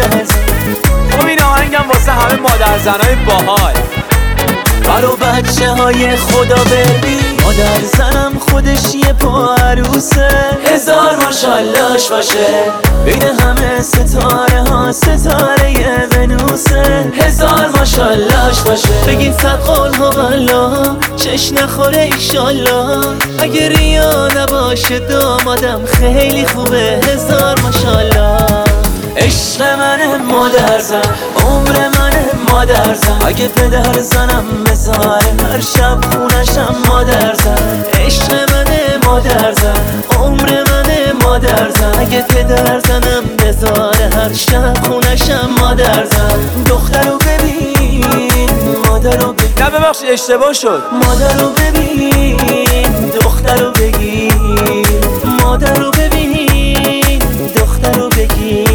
مادر زن. خب این آهنگم واسه همه مادر زنای باحال. برو بچه های خدا بردی، مادر زنم خودش یه پا عروسه. هزار ماشاللاش باشه بین همه ستاره ها، ستاره یه ونوسه. هزار ماشاللاش باشه بگین صد قول ها والله، چش نخوره ایشالله. اگه ریا نباشه دامادم خیلی خوبه. هزار ماشالله. عشق منه مادر زن، عمر منه مادر زن. اگه پدر زنم بذاره هر شب خونشم مادر زن. عشق منه مادر زن، عمر منه مادر زن. اگه پدر زنم بذاره هر شب خونشم مادر زن. دخترو ببین، مادرو ببین. نه ببخشید اشتباه شد. مادرو ببین، دخترو بگیر. مادرو ببین، دخترو بگیر.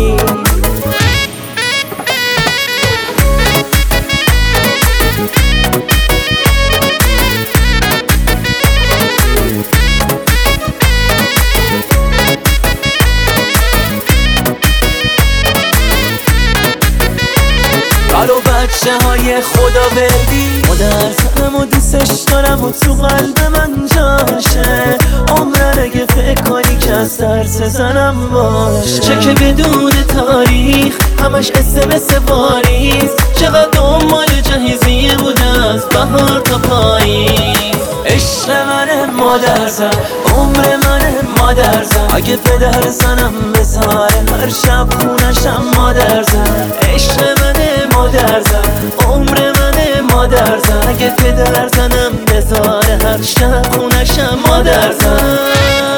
برو بچه های خدا بردی، مادر زنم و دوستش دارم و تو قلب من جاشه. عمرن اگه فکر کنی که از ترس زنم باشه. چه که بدون تاریخ همش اسمس واریز، چقدر دنبال جهیزیه بوده از بهار تا پاییز. عشق منه مادر زن، عمر منه مادر زن. اگه پدر زنم بذاره هر شب خونشم مادر زن. عشق منه مادر زن، عمر منه مادر زن. اگه پدر زنم بذاره هر شب خونشم مادر زن.